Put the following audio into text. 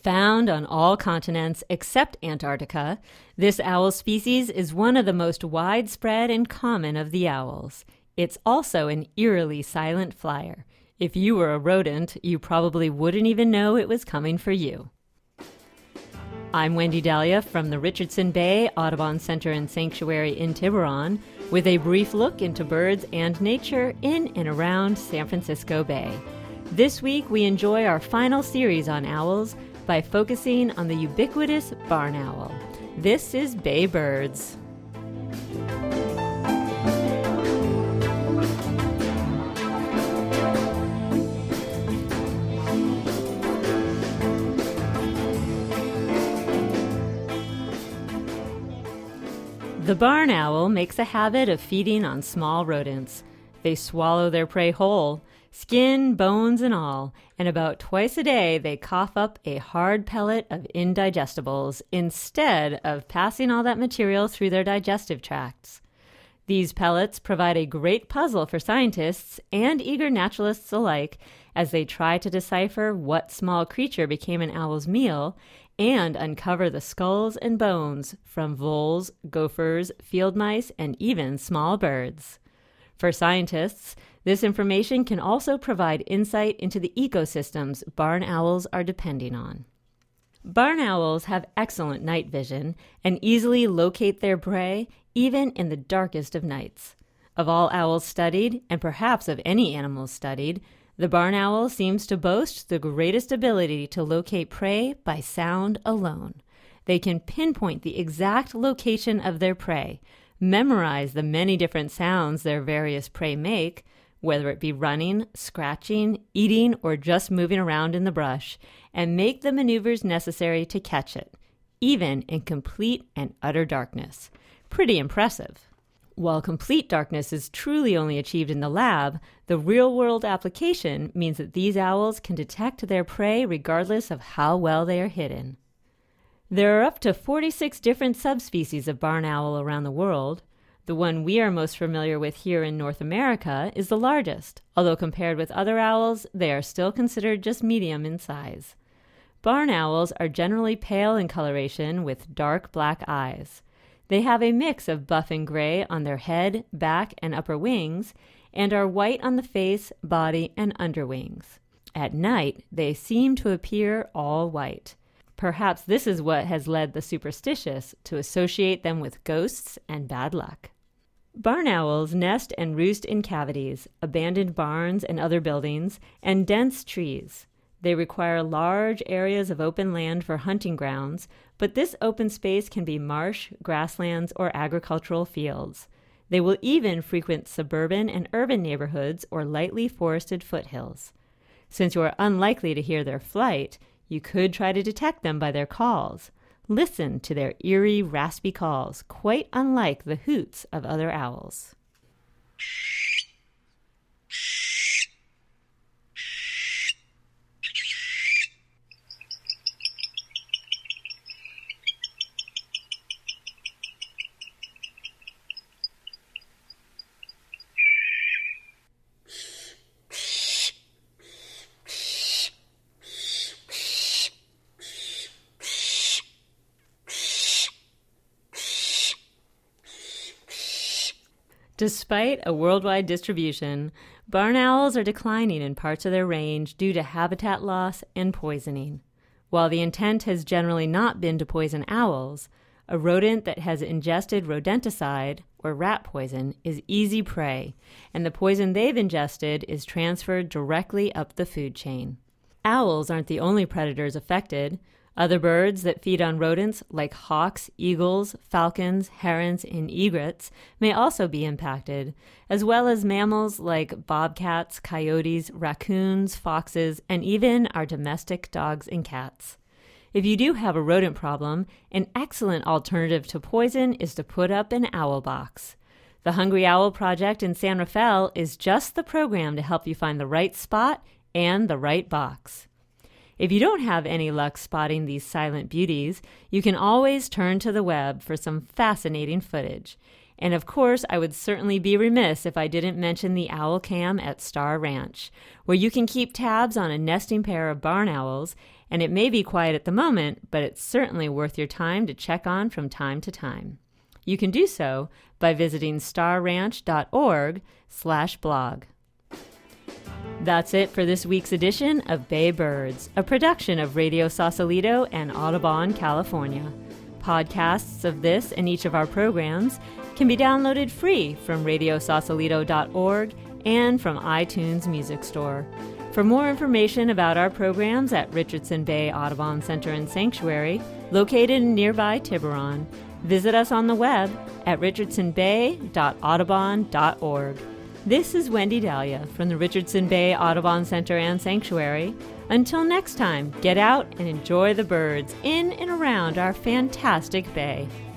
Found on all continents except Antarctica, this owl species is one of the most widespread and common of the owls. It's also an eerily silent flyer. If you were a rodent, you probably wouldn't even know it was coming for you. I'm Wendy Dahlia from the Richardson Bay Audubon Center and Sanctuary in Tiburon with a brief look into birds and nature in and around San Francisco Bay. This week, we enjoy our final series on owls by focusing on the ubiquitous barn owl. This is Bay Birds. The barn owl makes a habit of feeding on small rodents. They swallow their prey whole, skin, bones, and all, and about twice a day they cough up a hard pellet of indigestibles instead of passing all that material through their digestive tracts. These pellets provide a great puzzle for scientists and eager naturalists alike as they try to decipher what small creature became an owl's meal and uncover the skulls and bones from voles, gophers, field mice, and even small birds. For scientists, this information can also provide insight into the ecosystems barn owls are depending on. Barn owls have excellent night vision and easily locate their prey even in the darkest of nights. Of all owls studied, and perhaps of any animals studied, the barn owl seems to boast the greatest ability to locate prey by sound alone. They can pinpoint the exact location of their prey, memorize the many different sounds their various prey make, whether it be running, scratching, eating, or just moving around in the brush, and make the maneuvers necessary to catch it, even in complete and utter darkness. Pretty impressive. While complete darkness is truly only achieved in the lab, the real-world application means that these owls can detect their prey regardless of how well they are hidden. There are up to 46 different subspecies of barn owl around the world. The one we are most familiar with here in North America is the largest, although compared with other owls, they are still considered just medium in size. Barn owls are generally pale in coloration with dark black eyes. They have a mix of buff and gray on their head, back, and upper wings, and are white on the face, body, and underwings. At night, they seem to appear all white. Perhaps this is what has led the superstitious to associate them with ghosts and bad luck. Barn owls nest and roost in cavities, abandoned barns and other buildings, and dense trees. They require large areas of open land for hunting grounds, but this open space can be marsh, grasslands, or agricultural fields. They will even frequent suburban and urban neighborhoods or lightly forested foothills. Since you are unlikely to hear their flight, you could try to detect them by their calls. Listen to their eerie, raspy calls, quite unlike the hoots of other owls. Despite a worldwide distribution, barn owls are declining in parts of their range due to habitat loss and poisoning. While the intent has generally not been to poison owls, a rodent that has ingested rodenticide, or rat poison, is easy prey, and the poison they've ingested is transferred directly up the food chain. Owls aren't the only predators affected. Other birds that feed on rodents, like hawks, eagles, falcons, herons, and egrets, may also be impacted, as well as mammals like bobcats, coyotes, raccoons, foxes, and even our domestic dogs and cats. If you do have a rodent problem, an excellent alternative to poison is to put up an owl box. The Hungry Owl Project in San Rafael is just the program to help you find the right spot and the right box. If you don't have any luck spotting these silent beauties, you can always turn to the web for some fascinating footage. And of course, I would certainly be remiss if I didn't mention the Owl Cam at Star Ranch, where you can keep tabs on a nesting pair of barn owls, and it may be quiet at the moment, but it's certainly worth your time to check on from time to time. You can do so by visiting starranch.org/blog. That's it for this week's edition of Bay Birds, a production of Radio Sausalito and Audubon, California. Podcasts of this and each of our programs can be downloaded free from radiosausalito.org and from iTunes Music Store. For more information about our programs at Richardson Bay Audubon Center and Sanctuary, located in nearby Tiburon, visit us on the web at richardsonbay.audubon.org. This is Wendy Dahlia from the Richardson Bay Audubon Center and Sanctuary. Until next time, get out and enjoy the birds in and around our fantastic bay.